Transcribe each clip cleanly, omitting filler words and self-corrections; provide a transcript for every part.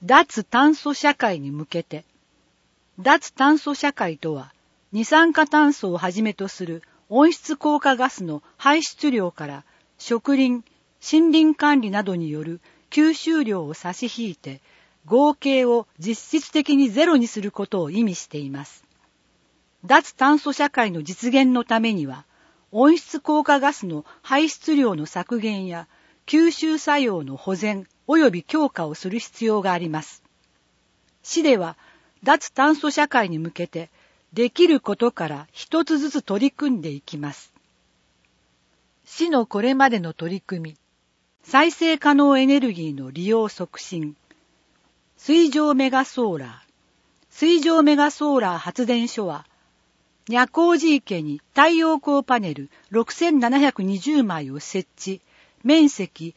脱炭素社会に向けて。脱炭素社会とは、二酸化炭素をはじめとする温室効果ガスの排出量から植林、森林管理などによる吸収量を差し引いて、合計を実質的にゼロにすることを意味しています。脱炭素社会の実現のためには、温室効果ガスの排出量の削減や吸収作用の保全及び強化をする必要があります。市では、脱炭素社会に向けて、できることから一つずつ取り組んでいきます。市のこれまでの取り組み、再生可能エネルギーの利用促進、水上メガソーラー。水上メガソーラー発電所は、若王寺池に太陽光パネル6720枚を設置、面積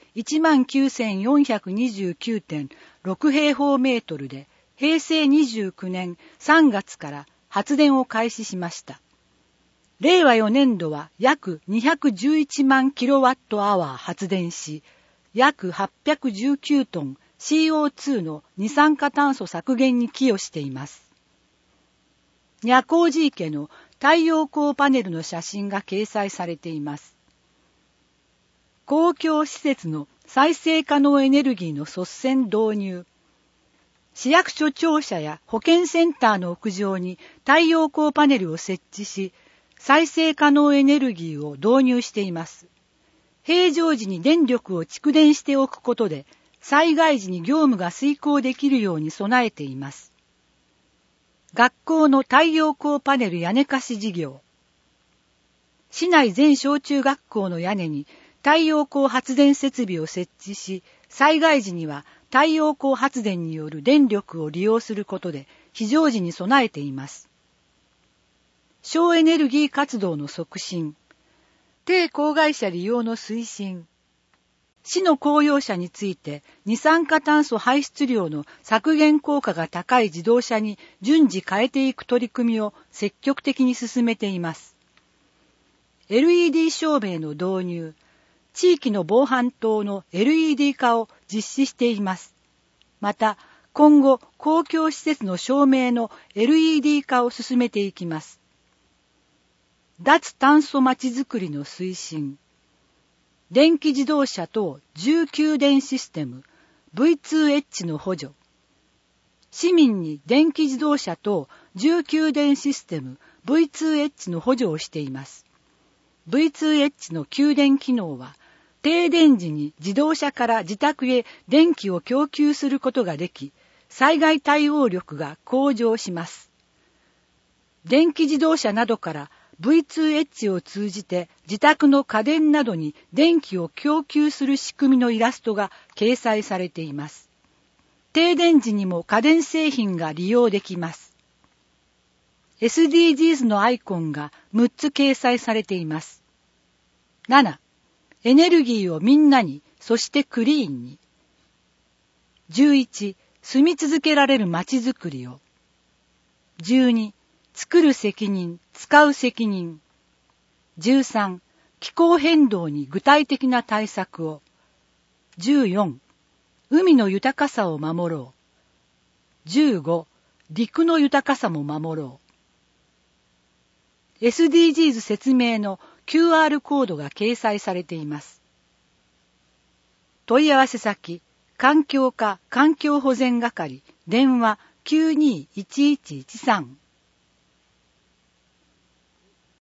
19,429.6 平方メートルで、平成29年3月から発電を開始しました。令和4年度は約211万キロワットアワー発電し、約819トン CO2 の二酸化炭素削減に寄与しています。若王寺池の太陽光パネルの写真が掲載されています。公共施設の再生可能エネルギーの率先導入。市役所庁舎や保健センターの屋上に太陽光パネルを設置し、再生可能エネルギーを導入しています。平常時に電力を蓄電しておくことで、災害時に業務が遂行できるように備えています。学校の太陽光パネル屋根貸し事業。市内全小中学校の屋根に太陽光発電設備を設置し、災害時には太陽光発電による電力を利用することで非常時に備えています。省エネルギー活動の促進。低公害車利用の推進。市の公用車について二酸化炭素排出量の削減効果が高い自動車に順次変えていく取り組みを積極的に進めています。LED 照明の導入。地域の防犯灯の LED 化を実施しています。また、今後、公共施設の照明の LED 化を進めていきます。脱炭素まちづくりの推進。電気自動車等重給電システム V2H の補助。市民に電気自動車等重給電システム V2H の補助をしています。V2H の給電機能は、停電時に自動車から自宅へ電気を供給することができ、災害対応力が向上します。電気自動車などから V2H を通じて自宅の家電などに電気を供給する仕組みのイラストが掲載されています。停電時にも家電製品が利用できます。SDGs のアイコンが6つ掲載されています。7. エネルギーをみんなに、そしてクリーンに。11. 住み続けられるまちづくりを。12. 作る責任、使う責任。13. 気候変動に具体的な対策を。14. 海の豊かさを守ろう。15. 陸の豊かさも守ろう。SDGs 説明の QR コードが掲載されています。問い合わせ先、環境課環境保全係、電話 921113